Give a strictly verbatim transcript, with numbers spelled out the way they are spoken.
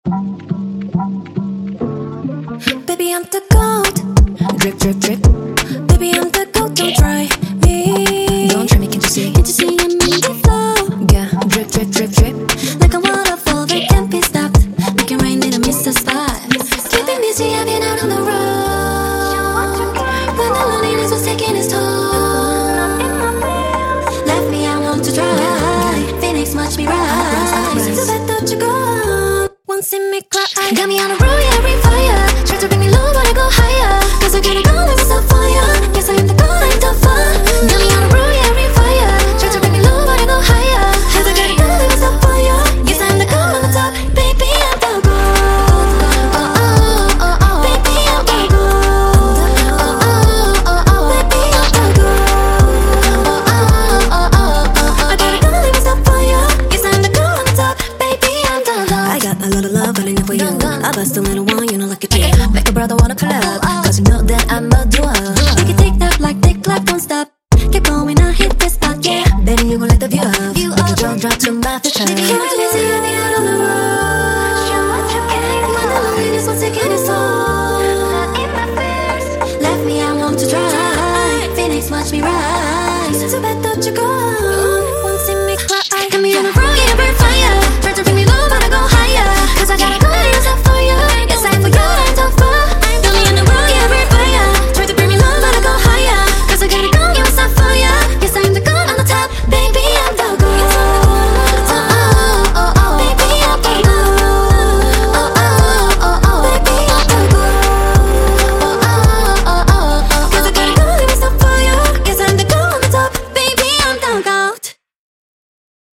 Baby, I'm the gold. Drip, drip, drip. Baby, I'm the gold. Don't try me. Don't try me, can't you see? Can't you see I'm in the flow? Yeah, drip, drip, drip, drip. Like a waterfall that can't be stopped. Make it rain, it'll miss the spot. Keeping busy, I've been out on the road. When the loneliness was taking its toll, left me alone to dry. Phoenix, watch me rise. So bad that you go. Won't see me cry. Got me on a roll, yeah, bring fire. Try to bring me low, but I go higher. Cause I gotta go, never stop fire. Yes, I am the goal, I'm the fire. Got me on a roll, yeah, bring fire. Try to bring me low, but I go higher. Cause I gotta go, never stop fire. Yes, I am the goal, on the top. Baby, I'm the goal. Oh, oh, oh, oh, oh. Baby, I'm the goal. Oh, oh, oh, oh. Baby, I'm the goal. Oh, oh, oh, oh, oh. I gotta go, never stop fire. Yes, I am the goal, on the top. Baby, I'm the goal. I got a lot of love, but I never you. I bust a little one, you know, like a chick. Make a brother wanna collab.